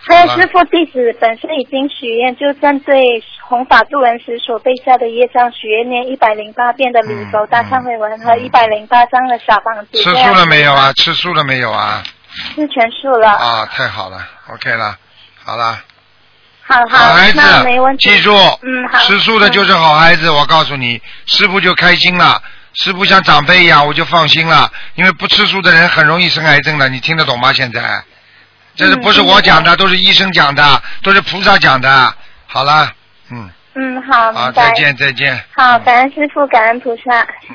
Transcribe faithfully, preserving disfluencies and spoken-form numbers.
还有师父，弟子本身已经许愿，就针对弘法度人时所备下的业障许愿，念一百零八遍的礼佛大忏悔文和一百零八张的小房子。 吃素了没有啊？吃素了没有啊？ 是全素了。 啊，太好了 ，OK 了，好了。 好好， 好孩子， 那没问题。 记住， 嗯，好， 吃素的就是好孩子。我告诉你，师父就开心了，师父像长辈一样，我就放心了。因为不吃素的人很容易生癌症的，你听得懂吗？现在。这是不是我讲的，都是医生讲的，都是菩萨讲的。好了，嗯。 嗯，好， 好， 明白。 再见，再见。 好，感恩师父，感恩菩萨。